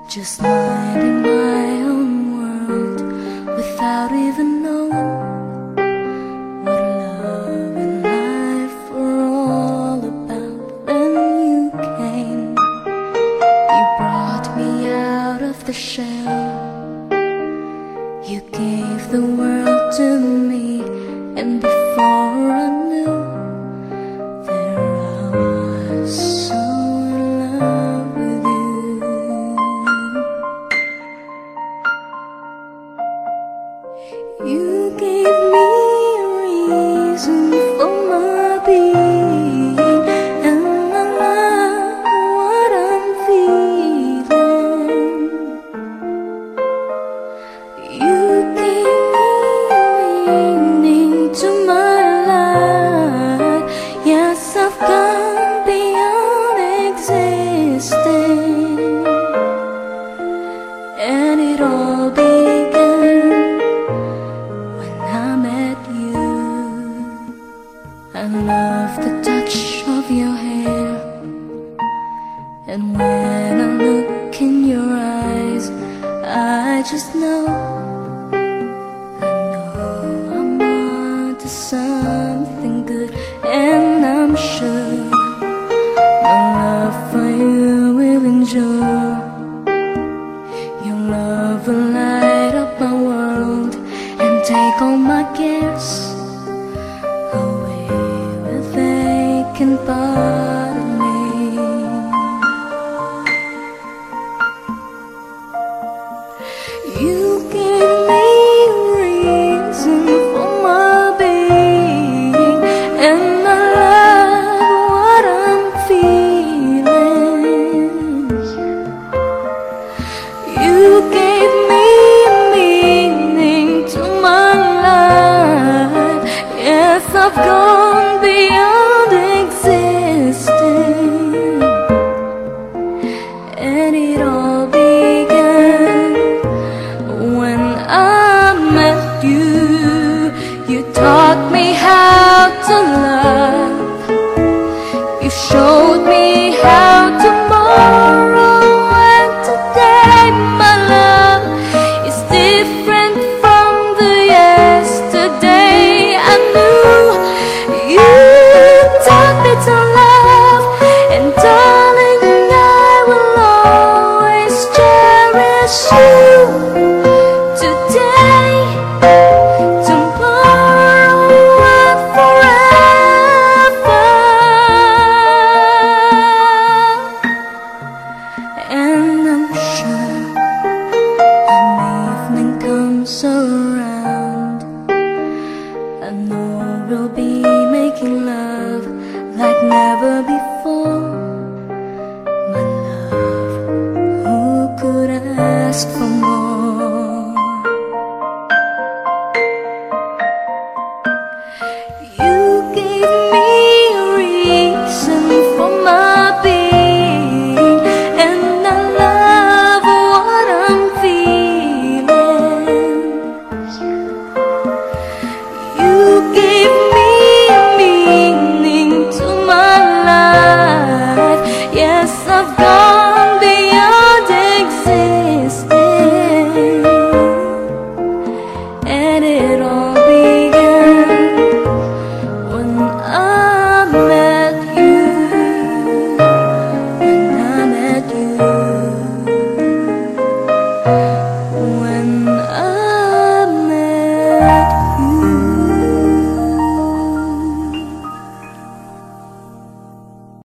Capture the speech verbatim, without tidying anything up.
just minding my own world without even knowing what love and life were all about. When you came, you brought me out of the shell. You gave the world to me, and before I knew there I was, so in love with you. You gave me a reason for my being, and I love what I'm feeling. You gave meaning to my life. Yes, I've gone beyond existing, and it all began when I met you. I love the touch of your hair, and when I look in your eyes, I just know, I know I'm onto something good. And I'm sure my love for you will endure. Your love will light up my world and take all my cares away with vacant part of me. You gave me a reason for my being, and I love what I'm feeling. You gave me meaning to my life. Yes, I've gone beyond existing, and it all began when I met you. You taught me how to love. You showed me how tomorrow and today, my love, is different from the yesterday I knew. You taught me to love, and darling, I will always cherish you. Today, tomorrow, and forever. And I'm sure when evening comes around, I know we'll be making love like never before. My love, who could ask for